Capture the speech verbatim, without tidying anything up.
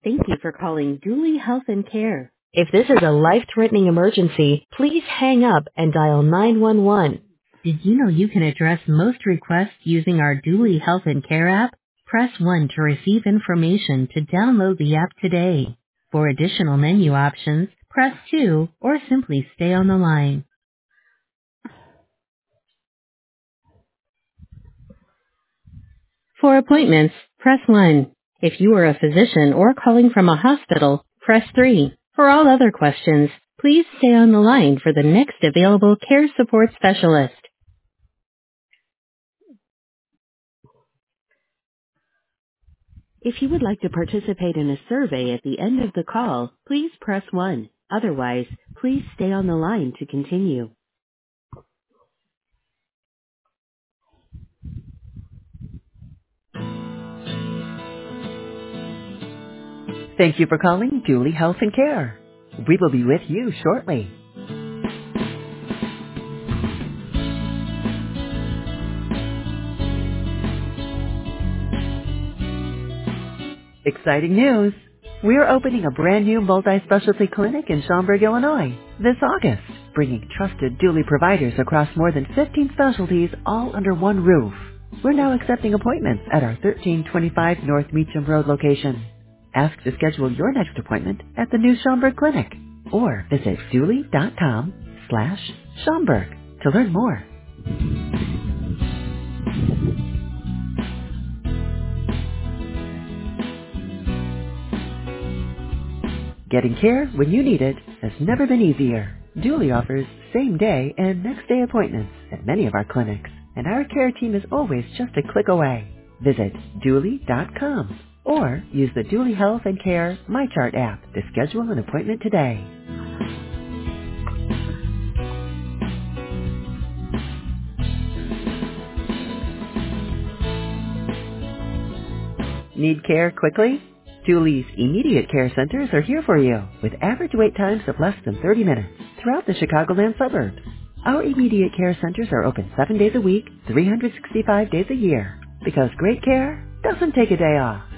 Thank you for calling Dooley Health and Care. If this is a life-threatening emergency, please hang up and dial nine one one. Did you know you can address most requests using our Dooley Health and Care app? Press one to receive information to download the app today. For additional menu options, press two or simply stay on the line. For appointments, press one. If you are a physician or calling from a hospital, press three. For all other questions, please stay on the line for the next available care support specialist. If you would like to participate in a survey at the end of the call, please press one. Otherwise, please stay on the line to continue. Thank you for calling Dooley Health and Care. We will be with you shortly. Exciting news! We are opening a brand new multi-specialty clinic in Schaumburg, Illinois this August, bringing trusted Dooley providers across more than fifteen specialties all under one roof. We're now accepting appointments at our thirteen twenty-five North Meacham Road location. Ask to schedule your next appointment at the new Schaumburg Clinic or visit dooley.com slash Schaumburg to learn more. Getting care when you need it has never been easier. Dooley offers same-day and next-day appointments at many of our clinics, and our care team is always just a click away. Visit dooley dot com or use the Dooley Health and Care MyChart app to schedule an appointment today. Need care quickly? Dooley's immediate care centers are here for you with average wait times of less than thirty minutes throughout the Chicagoland suburbs. Our immediate care centers are open seven days a week, three hundred sixty-five days a year because great care doesn't take a day off.